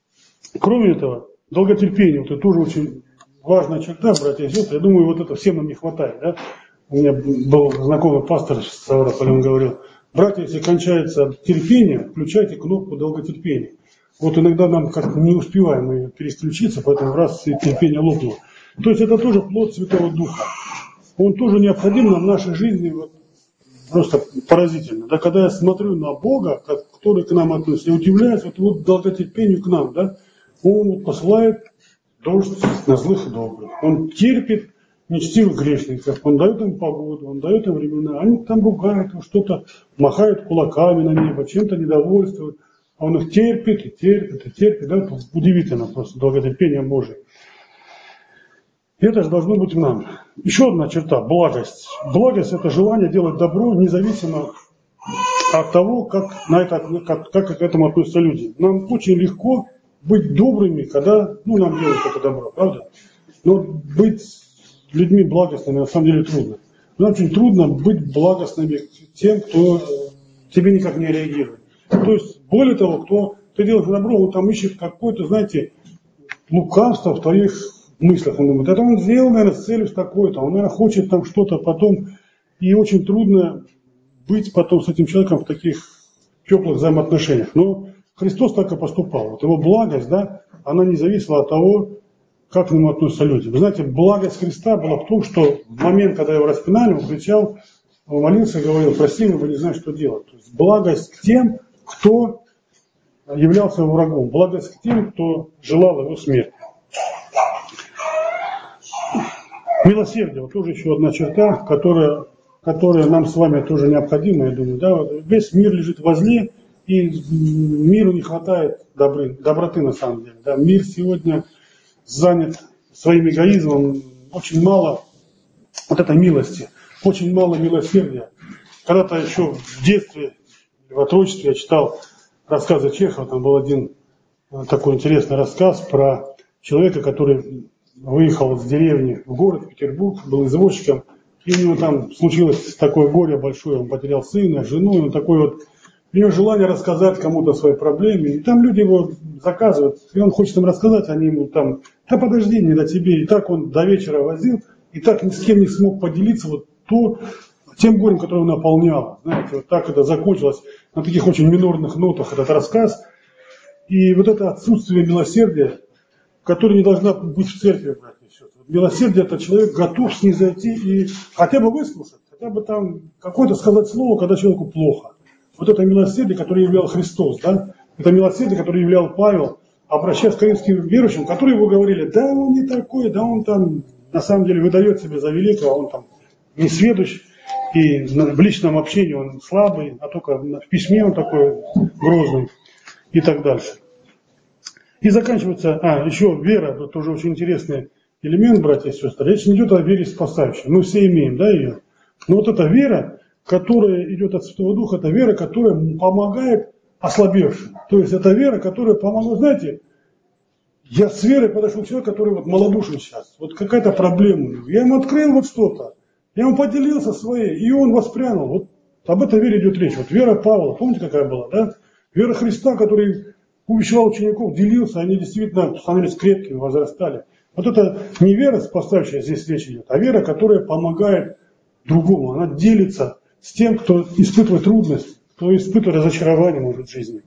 Кроме этого, долготерпение, вот это тоже очень важная черта, братья и сестры. Я думаю, вот это всем нам не хватает, да? У меня был знакомый пастор с Ставрополя, он говорил, братья, если кончается терпение, включайте кнопку долготерпения. Вот иногда нам как-то не успеваем ее переключиться, поэтому раз терпение лопнуло. То есть это тоже плод Святого Духа. Он тоже необходим нам в нашей жизни, вот, просто поразительно. Да, когда я смотрю на Бога, как, который к нам относится, я удивляюсь вот, вот долготерпению к нам. Да? Он вот, посылает дождь на злых и добрых. Он терпит нечестивых грешников, он дает им погоду, он дает им времена. Они там ругают, что-то махают кулаками на небо, чем-то недовольствуют. А он их терпит, и терпит, и терпит. Да? Удивительно просто долготерпение Божие. И это же должно быть в нам. Еще одна черта – благость. Благость – это желание делать добро, независимо от того, как, на это, как, как к этому относятся люди. Нам очень легко быть добрыми, когда ну, нам делают это добро, правда? Но быть людьми благостными на самом деле трудно. Нам очень трудно быть благостными к тем, кто тебе никак не реагирует. То есть, более того, кто ты делаешь добро, он там ищет какое-то, знаете, лукавство в твоих мыслях. Он думает, это он сделал, наверное, с целью такой-то, он, наверное, хочет там что-то потом. И очень трудно быть потом с этим человеком в таких теплых взаимоотношениях. Но Христос так и поступал. Вот его благость, да, она не зависела от того, как к нему относятся люди. Вы знаете, благость Христа была в том, что в момент, когда его распинали, он кричал, он молился и говорил, прости, ибо не знаю, что делать. То есть благость к тем, кто являлся его врагом. Благость к тем, кто желал его смерти. Милосердие, вот тоже еще одна черта, которая, которая нам с вами тоже необходима, я думаю. Да? Весь мир лежит во зле, и миру не хватает добры, доброты на самом деле. Да? Мир сегодня занят своим эгоизмом, очень мало вот этой милости, очень мало милосердия. Когда-то еще в детстве, в отрочестве я читал рассказы Чехова, там был один такой интересный рассказ про человека, который выехал из деревни в город, в Петербург, был извозчиком, и у него там случилось такое горе большое, он потерял сына, жену, и он такой вот, у него желание рассказать кому-то о своей проблеме, и там люди его заказывают, и он хочет им рассказать, они ему там, да подожди, не до тебе, и так он до вечера возил, и так ни с кем не смог поделиться вот то, тем горем, которое он наполнял. Знаете, вот так это закончилось на таких очень минорных нотах этот рассказ, и вот это отсутствие милосердия, которая не должна быть в церкви, братья и сестры. Милосердие – это человек готов снизойти и хотя бы выслушать, хотя бы там какое-то сказать слово, когда человеку плохо. Вот это милосердие, которое являл Христос, да? Это милосердие, которое являл Павел, обращаясь к коринфским верующим, которые его говорили, да он не такой, да он там на самом деле выдает себя за великого, он там не сведущ, и в личном общении он слабый, а только в письме он такой грозный и так дальше. И заканчивается, а, еще вера, это тоже очень интересный элемент, братья и сестры. Речь не идет о вере спасающей. Мы все имеем, да, ее. Но вот эта вера, которая идет от Святого Духа, это вера, которая помогает ослабевшим. То есть это вера, которая помогает, знаете, я с верой подошел к человеку, который вот малодушен сейчас. Вот какая-то проблема у него. Я ему открыл вот что-то. Я ему поделился своей, и он воспрянул. Вот об этой вере идет речь. Вот вера Павла, помните, какая была, да? Вера Христа, который увещевал учеников, делился, они действительно становились крепкими, возрастали. Вот это не вера спасающая, здесь речь идет, а вера, которая помогает другому. Она делится с тем, кто испытывает трудность, кто испытывает разочарование, может, в жизни.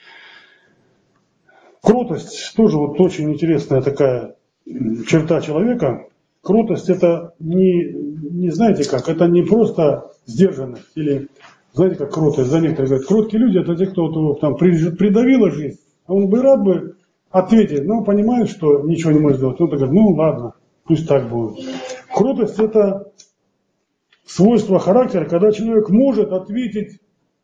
Кротость тоже вот очень интересная такая черта человека. Кротость это не, не знаете как, это не просто сдержанность или, знаете, как кротость, за некоторые говорят, кроткие люди это те, кто вот, там придавила жизнь. Он бы рад бы ответить, но понимает, что ничего не может сделать. Он говорит, ну ладно, пусть так будет. Кротость это свойство характера, когда человек может ответить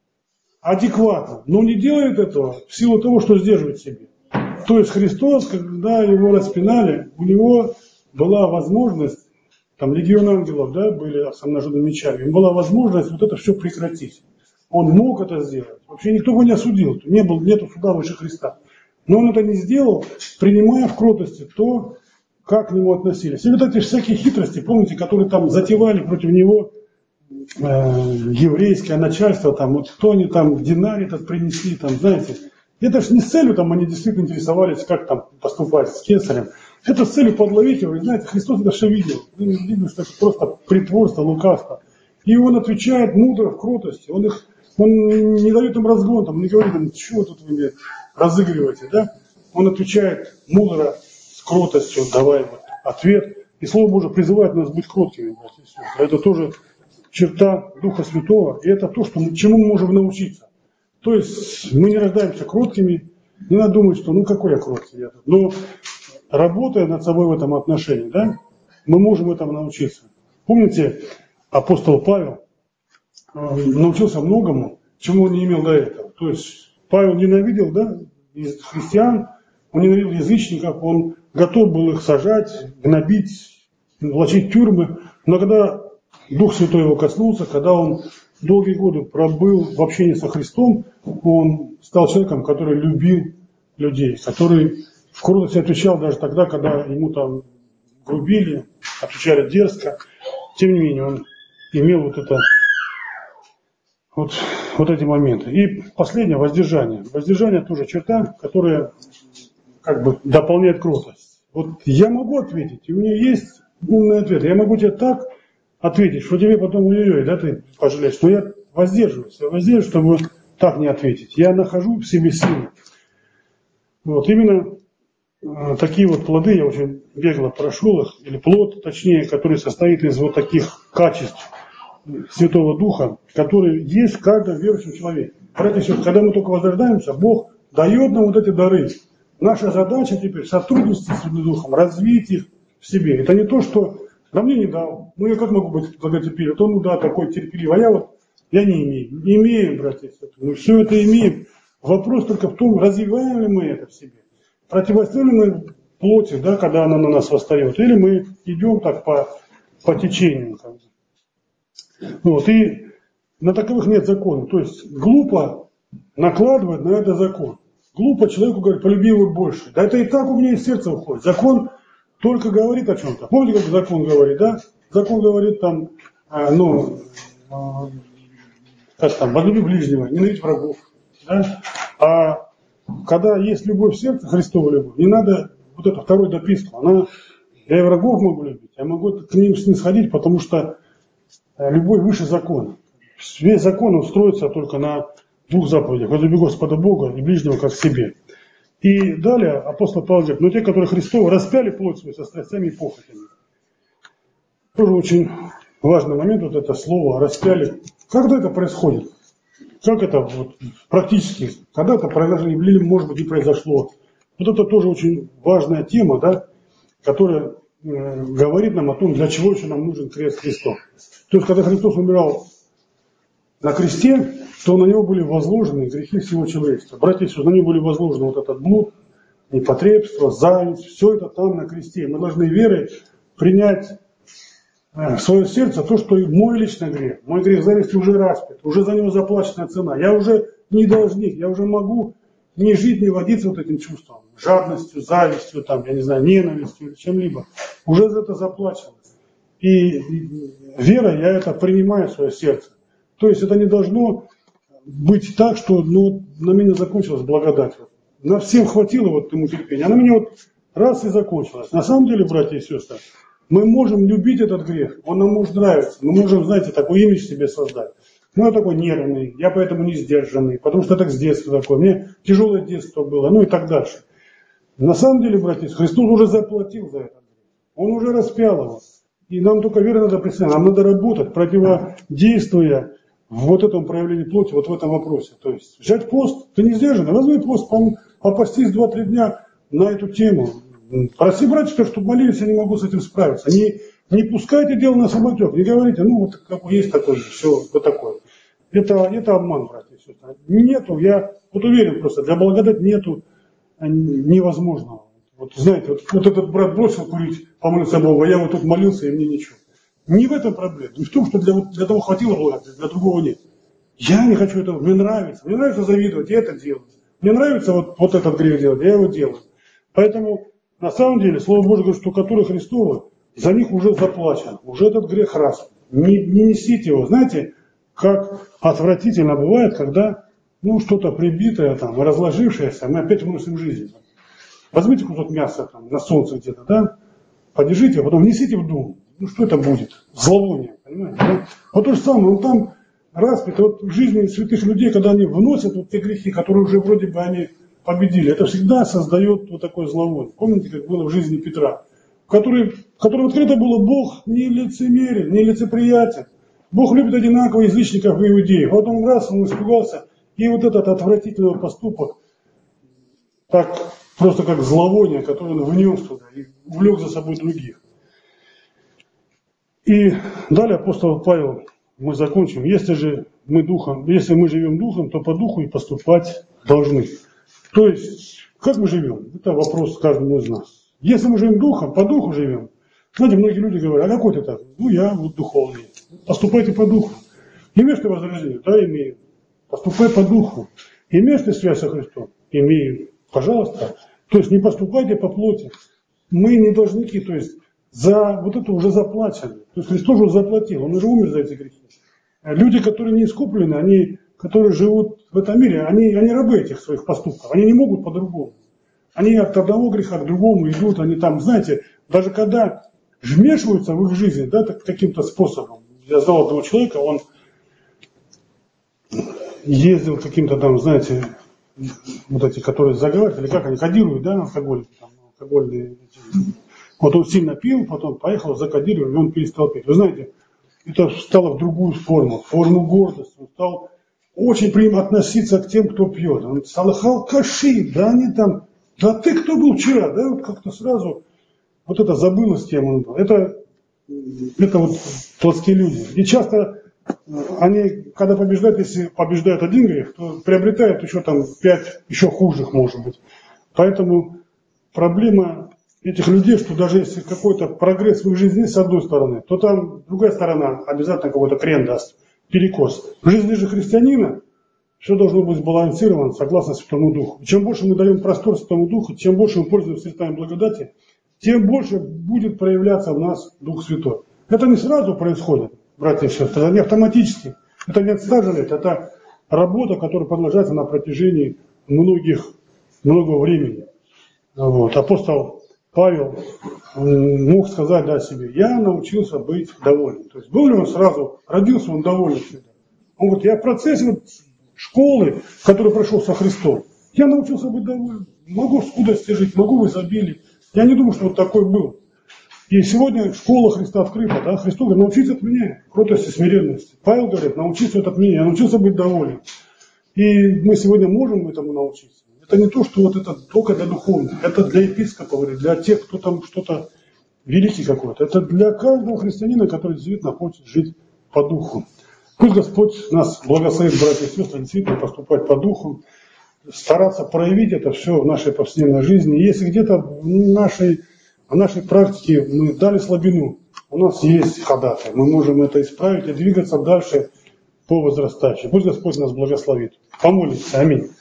адекватно, но не делает этого в силу того, что сдерживает себе. То есть Христос, когда его распинали, у него была возможность, там легион ангелов, да, были с обнаженными мечами, была возможность вот это все прекратить. Он мог это сделать. Вообще никто его не осудил. Не было, нету суда выше Христа. Но он это не сделал, принимая в кротости то, как к нему относились. И вот эти всякие хитрости, помните, которые там затевали против него э, еврейское начальство, там, вот кто они там, динарий этот принесли, там, знаете. Это же не с целью, там, они действительно интересовались, как там поступать с кесарем. Это с целью подловить его. И знаете, Христос это все видел. Он видел, что это просто притворство, лукавство. И он отвечает мудро в кротости. Он их Он не дает им разгон, там, не говорит им, чего тут вы мне разыгрываете, да? Он отвечает мудро, с кротостью, давай вот ответ. И Слово Божие призывает нас быть кроткими, братья и сестры. Это тоже черта Духа Святого, и это то, что мы, чему мы можем научиться. То есть мы не рождаемся кроткими, не надо думать, что ну какой я кроткий. Я тут. Но работая над собой в этом отношении, да, мы можем этому научиться. Помните, апостол Павел научился многому, чему он не имел до этого. То есть Павел ненавидел, да, христиан, он ненавидел язычников, он готов был их сажать, гнобить, влачить в тюрьмы. Но когда Дух Святой его коснулся, когда он долгие годы пробыл в общении со Христом, он стал человеком, который любил людей, который в кротости отвечал даже тогда, когда ему там грубили, отвечали дерзко. Тем не менее, он имел вот это, вот, вот эти моменты. И последнее, воздержание. Воздержание тоже черта, которая как бы дополняет кротость. Вот я могу ответить, и у нее есть умный ответ. Я могу тебе так ответить, что тебе потом ой-ой-ой, да, ты пожалеешь. Но я воздерживаюсь, я воздерживаюсь, чтобы так не ответить. Я нахожу в себе силы. Вот именно э, такие вот плоды, я очень бегло прошел их, или плод, точнее, который состоит из вот таких качеств Святого Духа, которые есть в каждом верующем человеке. Братья и сестры, когда мы только возрождаемся, Бог дает нам вот эти дары. Наша задача теперь сотрудничать с Святым Духом, развить их в себе. Это не то, что да мне не дал. Ну я как могу быть благотерпеливым? То ну да, такой терпеливый, а я вот, я не имею. Не имеем, братья и сестры. Мы все это имеем. Вопрос только в том, развиваем ли мы это в себе. Противостоим ли мы плоти, да, когда она на нас восстает, или мы идем так по, по течению. Как бы. Вот, и на таковых нет закона. То есть глупо накладывать на это закон. Глупо человеку говорить, полюби его больше. Да это и так у меня из сердца уходит. Закон только говорит о чем-то. Помните, как закон говорит, да? Закон говорит там, а, ну, а, как там, возлюби ближнего, ненавидь врагов. Да? А когда есть любовь в сердце, Христова любовь, не надо вот эту вторую дописку. Она, я и врагов могу любить, я могу к ним снисходить, потому что любовь выше закона. Весь закон устроится только на двух заповедях. Возлюби Господа Бога и ближнего как себе. И далее апостол Павел говорит, но те, которые Христовы, распяли плоть свою со страстями и похотями. Тоже очень важный момент, вот это слово распяли. Когда это происходит? Как это вот, практически? Когда это произошло, или может быть и произошло? Вот это тоже очень важная тема, да, которая э, говорит нам о том, для чего еще нам нужен крест Христов. То есть, когда Христос умирал на кресте, то на него были возложены грехи всего человечества. Братья и сестры, на него были возложены вот этот блуд, непотребство, зависть, все это там на кресте. Мы должны верой принять в свое сердце то, что мой личный грех, мой грех зависти уже распят, уже за него заплачена цена. Я уже не должник, я уже могу не жить, не водиться вот этим чувством, жадностью, завистью, там, я не знаю, ненавистью или чем-либо. Уже за это заплачено. И верой я это принимаю в свое сердце. То есть это не должно быть так, что ну, на меня закончилась благодать. На всем хватило вот ему терпения. А на меня вот раз и закончилось. На самом деле, братья и сестры, мы можем любить этот грех. Он нам может нравиться. Мы можем, знаете, такой имидж себе создать. Ну, я такой нервный, я поэтому не сдержанный, потому что так с детства такое. Мне тяжелое детство было, ну и так дальше. На самом деле, братья и сестры, Христос уже заплатил за это. Он уже распял его. И нам только верно надо представить. Нам надо работать, противодействуя в вот этом проявлении плоти, вот в этом вопросе. То есть взять пост, ты не сдержанный, возьми пост, попастись два-три дня на эту тему. Проси братьев, чтобы молились, я не могу с этим справиться. Не, не пускайте дело на самотек, не говорите, ну вот какой есть такой, все, вот такое. Это, это обман, братья и сестры. Нету, я вот уверен просто, для благодати нету невозможного. Вот знаете, вот, вот этот брат бросил курить, помолиться Богу, а я вот тут молился, и мне ничего. Не в этом проблема. Не в том, что для, для того хватило благодати, для другого нет. Я не хочу этого, мне нравится. Мне нравится завидовать, я это делаю. Мне нравится вот, вот этот грех делать, я его делаю. Поэтому, на самом деле, Слово Божие говорит, что которые Христовы, за них уже заплачено. Уже этот грех раз. Не, не несите его. Знаете, как отвратительно бывает, когда ну, что-то прибитое, там, разложившееся, мы опять выносим жизнь. Возьмите кусок мяса там, на солнце где-то, да, подержите, а потом несите в дом. Ну что это будет? Зловоние, понимаете? Да? Вот то же самое, он там распят. Вот в жизни святых людей, когда они вносят вот те грехи, которые уже вроде бы они победили, это всегда создает вот такое зловоние. Помните, как было в жизни Петра, в которой, в которой открыто было, Бог не лицемерен, не лицеприятен. Бог любит одинаково язычников и иудеев. Вот он раз, он испугался, и вот этот отвратительный поступок, так просто как зловоние, которое он внес туда и увлек за собой других. И далее апостол Павел, мы закончим, если же мы духом, если мы живем духом, то по духу и поступать должны. То есть, как мы живем? Это вопрос каждому из нас. Если мы живем духом, по духу живем. Знаете, многие люди говорят, а какой ты так? Ну, я вот духовный. Поступайте по духу. Имеешь ты возражение? Да, имею. Поступай по духу. Имеешь ты связь со Христом? Имею. Пожалуйста. То есть, не поступайте по плоти. Мы не должники, то есть, за вот это уже заплачено. То есть Христос уже заплатил, Он уже умер за эти грехи. Люди, которые не искуплены, они, которые живут в этом мире, они, они рабы этих своих поступков, они не могут по-другому. Они от одного греха к другому идут, они там, знаете, даже когда вмешиваются в их жизнь, да, так, каким-то способом. Я знал одного человека, он ездил каким-то там, знаете, вот эти, которые заговаривают, или как они кодируют, да, алкоголь, там, алкогольные. Вот он сильно пил, потом поехал, закодировал, и он перестал пить. Вы знаете, это стало в другую форму, в форму гордости. Он стал очень прямо относиться к тем, кто пьет. Он стал их алкаши, да они там, да ты кто был вчера, да, вот как-то сразу, вот это забылось, кем он был. Это, это вот плотские люди. И часто они, когда побеждают, если побеждают один грех, то приобретают еще там пять еще хужих, может быть. Поэтому проблема этих людей, что даже если какой-то прогресс в их жизни с одной стороны, то там другая сторона обязательно какой-то крен даст, перекос. В жизни же христианина все должно быть сбалансировано согласно Святому Духу. И чем больше мы даем простор Святому Духу, чем больше мы пользуемся средствами благодати, тем больше будет проявляться в нас Дух Святой. Это не сразу происходит, братья и сестры, это не автоматически, это не от стажа лет, это работа, которая продолжается на протяжении многих, многого времени. Вот. Апостол Павел мог сказать о себе: я научился быть довольным. То есть был ли он сразу, родился он довольным всегда? Он говорит, я в процессе вот школы, в которой прошел со Христом, я научился быть довольным. Могу в скудости жить, могу в изобилии. Я не думаю, что вот такой был. И сегодня школа Христа открыта. Да? Христос говорит, научись от меня кротости, смиренности. Павел говорит, научись от меня, я научился быть довольным. И мы сегодня можем этому научиться. Это не то, что вот это только для духовных. Это для епископов, для тех, кто там что-то великий какой-то. Это для каждого христианина, который действительно хочет жить по духу. Пусть Господь нас благословит, братья и сестры, действительно поступать по духу, стараться проявить это все в нашей повседневной жизни. Если где-то в нашей, в нашей практике мы дали слабину, у нас есть ходатай, мы можем это исправить и двигаться дальше по возрастающей. Пусть Господь нас благословит. Помолимся. Аминь.